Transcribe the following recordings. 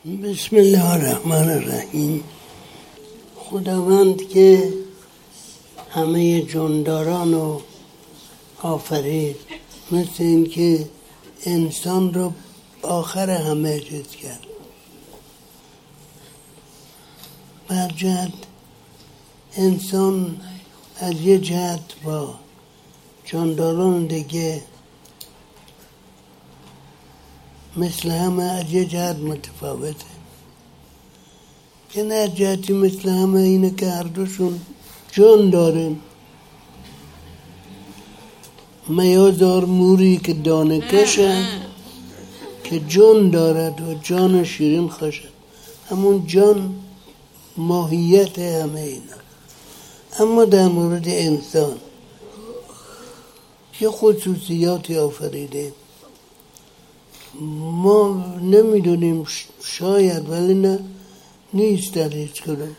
بسم الله الرحمن الرحیم. خداوند که همه جانداران رو آفرید، مثل این که انسان رو آخر همه چیز کرد. بر جهت انسان از یه جهت با جانداران دیگه مثل همه از یه جهت متفاوته. که نه جهتی مثل همه اینه که هر دوشون جان دارن. میازار موری که دانه کشد که جان دارد و جان شیرین خشد. همون جان ماهیت همه اینا. اما در مورد انسان یه خصوصیاتی آفریده ما نمیدونیم، شاید ولی نه نیست در هیچ کدوم.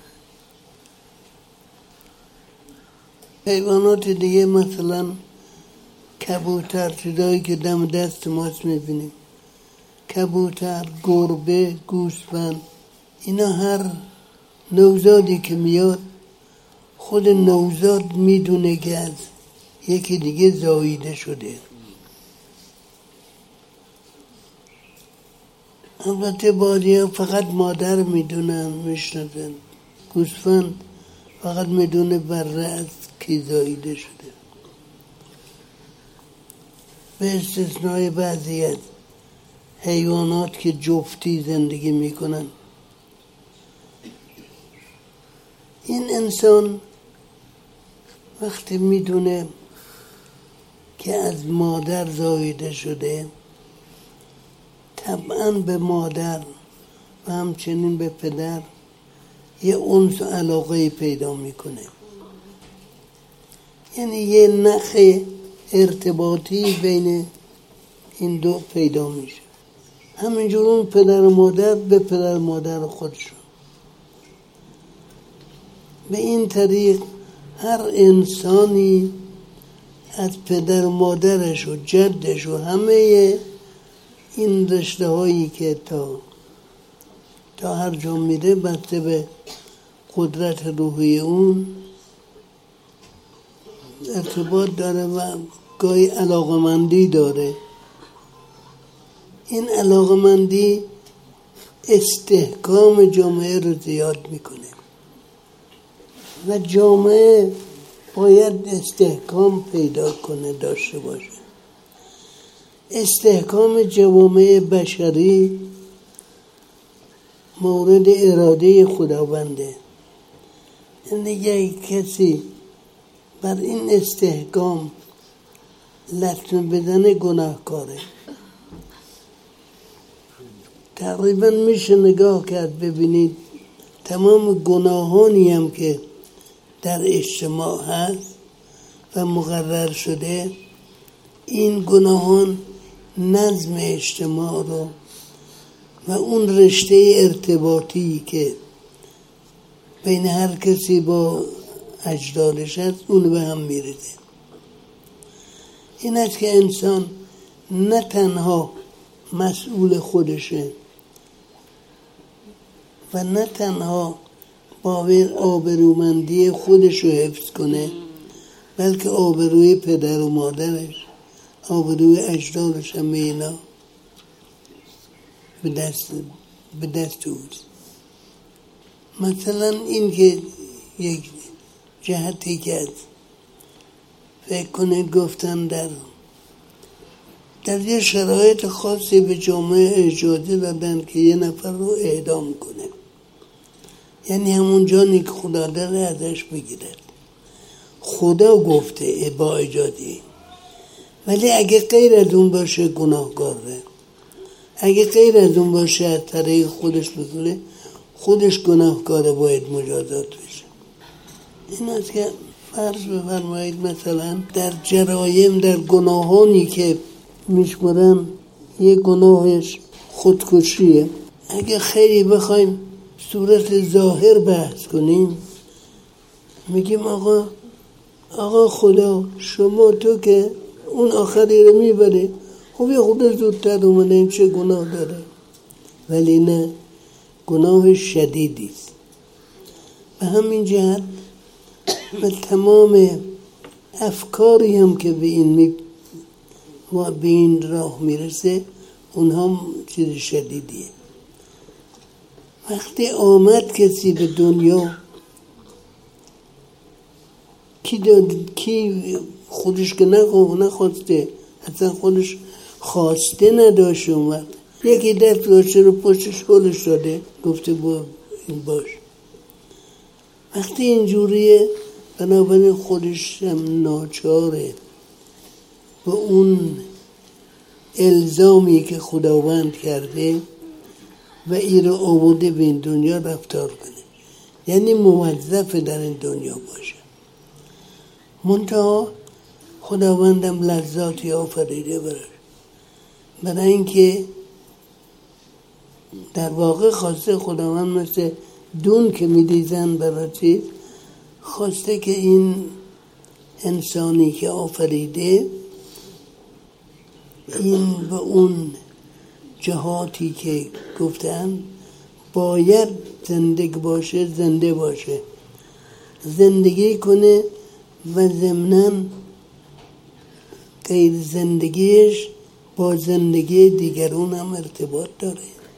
حیوانات دیگه مثلا کبوتر، چیزایی که دم دست ماست میبینیم، کبوتر، گربه، گوسفند، اینا هر نوزادی که میاد خود نوزاد میدونه که از یکی دیگه زاییده شده. البته بعضی ها فقط مادر میدونن، میشناسن. گوسفند فقط میدونه بره از کی زاییده شده، به استثنای بعضی از حیوانات که جفتی زندگی میکنن. این انسان وقتی میدونه که از مادر زاییده شده، طبعاً به مادر و همچنین به پدر یه انس و علاقه پیدا میکنه. یعنی یه نخ ارتباطی بین این دو پیدا میشه. همینجور اون پدر و مادر به پدر و مادر خودشون. به این طریق هر انسانی از پدر و مادرش و جدش و همه این رشته هایی که تا هر جا میره بسته به قدرت روحی اون ارتباط داره و گاهی علاقمندی داره. این علاقمندی استحکام جامعه رو زیاد میکنه و جامعه باید استحکام پیدا کنه، داشته باشه. استحکام جوامع بشری مورد اراده خداونده. دیگه کسی بر این استحکام لطمه بزنه گناهکاره. تقریبا میشه نگاه کرد ببینید تمام گناهانی هم که در اجتماع هست و مقرر شده، این گناهان نظم اجتماع رو و اون رشته ارتباطی که بین هر کسی با اجدادش هست اون به هم میریزه. این است که انسان نه تنها مسئول خودشه و نه تنها باید آبرومندی خودش رو حفظ کنه، بلکه آبروی پدر و مادرش، آبروی اجدادش، همه اینا به دست اوست. مثلا این که یک جهتی که فکر کنید گفتن در یه شرایط خاصی به جامعه اجازه دادن که یه نفر رو اعدام کنه، یعنی همون جانی که خدا داره ازش بگیرد. خدا گفته با اجازه، ولی اگه غیر از اون باشه گناهکاره. اگه غیر از اون باشه از طریق خودش بکنه، خودش گناهکاره، باید مجازات بشه. این است که فرض بفرمایید مثلا در جرایم، در گناهانی که میشمارن یه گناهش خودکشیه، اگه خیلی بخوایم صورت ظاهر بحث کنیم، میگیم آقا خدا، شما تو که اون آخری رو میبره، خب یه خود زودتر اومده، این چه گناه داره؟ ولی نه، گناه شدیدی است. به همین جهت و تمام افکاری هم که به این راه میرسه اونها هم چیز شدیدیه. وقتی آمد کسی به دنیا، کی خودش که نخواسته، اصلا خودش خواسته نداشت اومد، یکی دست داشته رو پشتش هلش داده گفته با این باش. وقتی اینجوریه بنابراین خودش هم ناچاره به اون الزامی که خداوند کرده و این رو آورده به این دنیا رفتار کنه، یعنی موظف در این دنیا باشه. منتها خداوندم لذاتی آفریده برای اینکه در واقع خواسته خداوند مثل دون که میدیزن برای خواسته که این انسانی که آفریده این به اون جهاتی که گفتن باید زنده باشه، زندگی کنه و ضمناً غیر زندگیش با زندگی دیگرون هم ارتباط داره.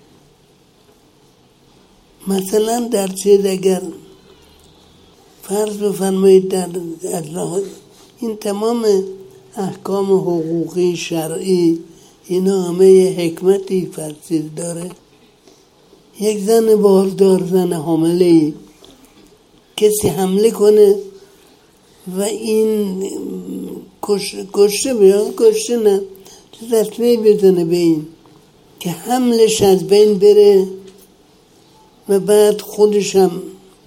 مثلا در چیز اگر فرض بفرمایید در این تمام احکام حقوقی شرعی اینا همه حکمتی فرسید داره. یک زن باردار، زن حامله کسی حمله کنه و این کشته نه رسمه بزنه به این که حملش از بین بره و بعد خودش هم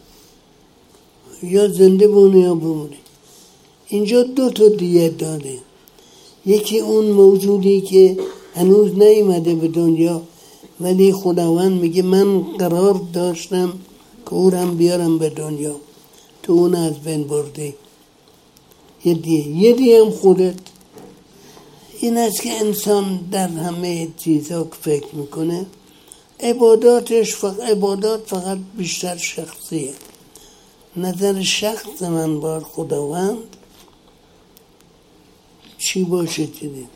یا زنده بونه یا بمونه. اینجا 2 تا دیت داده، یکی اون موجودی که هنوز نیامده به دنیا ولی خداوند میگه من قرار داشتم که او رو هم بیارم به دنیا، تو اون از بین برده. یه دیگه هم خودت. این است که انسان در همه چیزها که فکر میکنه عبادات فقط بیشتر شخصیه. نظر شخص من بر خداوند چی باشه دیدیم.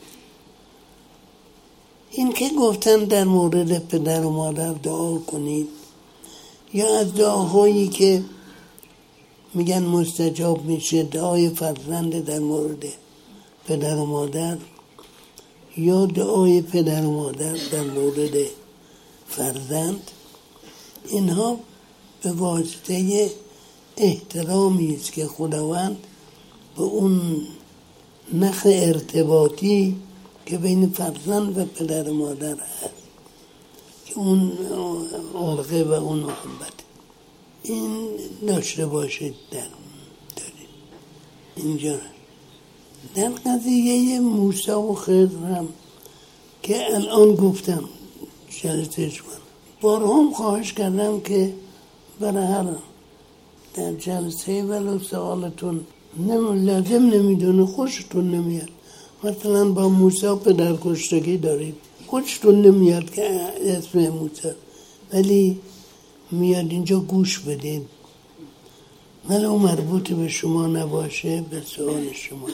این که گفتن در مورد پدر و مادر دعا کنید یا از دعاهایی که میگن مستجاب میشه، دعای فرزند در مورد پدر و مادر یا دعای پدر و مادر در مورد فرزند، اینها به واسطه احترامی است که خداوند به اون نخ ارتباطی که بین فرزند و پدر و مادر هست که اون علقه و اون محبت این داشته باشید. دارید اینجا در قضیه موسی و خضر هم که الان گفتم جلسه شما بارها خواهش کردم که برای هر در جلسه ولو سوالتون لازم نمیدونه خوشتون نمیاد، مثلا با موسی پدر کشتگی دارید خوشتون نمیاد که اسم موسی، ولی میاد اینجا گوش بدید ولو مربوط به شما نباشه به سوال شما.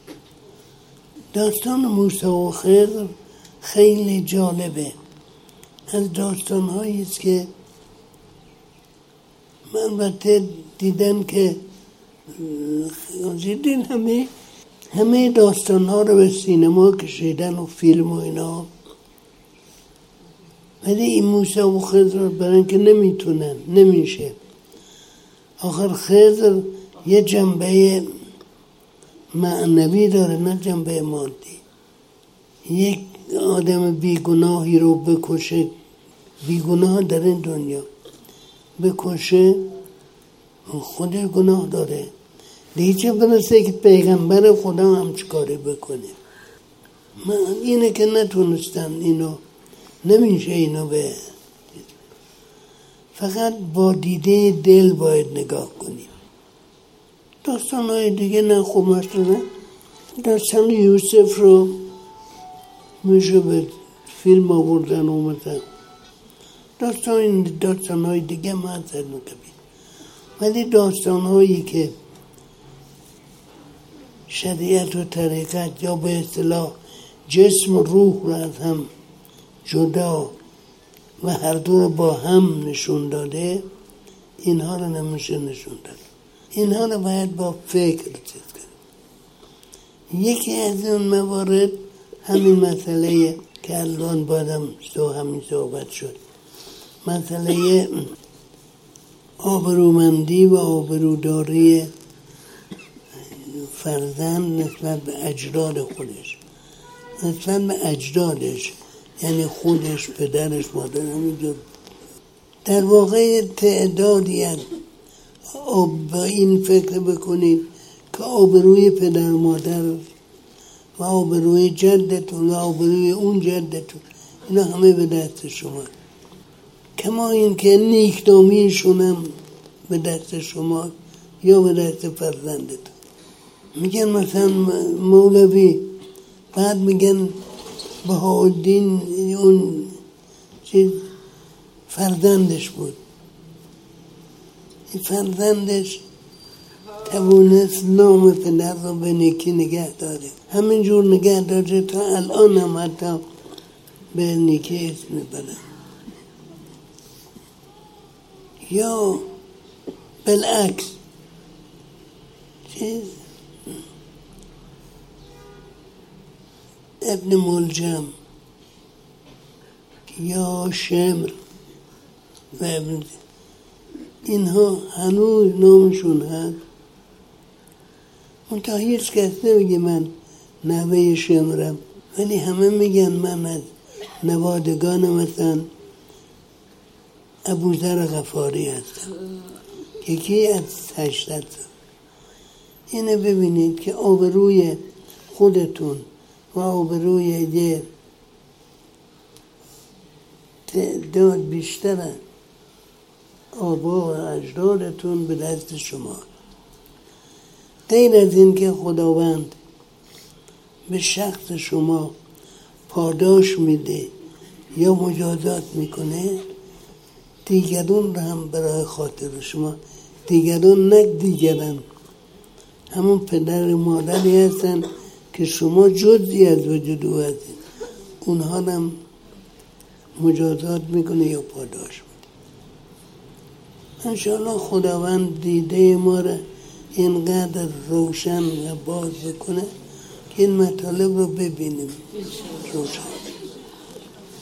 داستان موسی و خضر خیلی جالبه، از داستان‌هایی است که من البته دیدم که همه داستان‌ها رو به سینما کشیدن و فیلم و اینا، ولی این موسی و خضر برای اینکه نمیشه. آخر خضر یه جنبه معنوی داره نه جنبه مادی. یک آدم بیگناهی رو بکشه، بیگناه در این دنیا بکشه، خود گناه داره دیگه، چه برسه که پیغمبر خدا هم چکاری بکنه. اینه که نتونستن اینو، نمیشه اینو به فقط با دیده دل باید نگاه کنیم. داستان‌های دیگه نه خوب مثلا داستان یوسف رو میشه به فیلم آوردن اومدن، داستان‌های دیگه ما از نکبید، ولی داستان‌هایی که شریعت و طریقت یا به اصطلاح جسم و روح را از هم جدا و هر دو رو با هم نشون داده، اینها رو نمیشه نشون داد. اینها رو باید با فکر چیز کنیم. یکی از اون موارد همین مسئله که الان بادم همین صحبت شد، مسئله آبرومندی و آبروداری فرزند نسبت به اجداد خودش، نسبت به اجدادش، یعنی خودش، پدرش، مادر، همینجور. در واقع تعدادی از با این فکر بکنید که آبروی پدر مادر و آبروی جدتون و آبروی اون جدتون، اینا همه به دست شما، کما این که نیکنامیشون هم به دست شما یا به دست فرزندتون. میگن مثلا مولوی، بعد میگن بهاءالدین اون چیز فرزندش بود، این فرزندش توانست نام پدر رو به نیکی نگه داره، همینجور نگه داره تا الان هم حتی به نیکی اسم میبرن. یا بالعکس چیز ابن ملجم یا شمر و ابن، اینها هنوز نامشون هست، منتها هیچ کس نمیگه من نوه شمرم، ولی همه میگن من از نوادگان مثلا ابوذر غفاری هستم، یکی از 800. اینه ببینید که آبروی خودتون و آبروی یه تعداد بیشتر آبا و اجدادتون به دست شما. غیر از این که خداوند به شخص شما پاداش میده یا مجازات میکنه، دیگرون رو هم برای خاطر شما، دیگران نه دیگران، همون پدر مادری هستن که شما جزئی از وجود او هستید، اونها هم مجازات میکنه یا پاداش میده. انشاءالله خداوند دیده ما را اینقدر روشن و باز بکنه که این مطالب رو ببینیم روشن.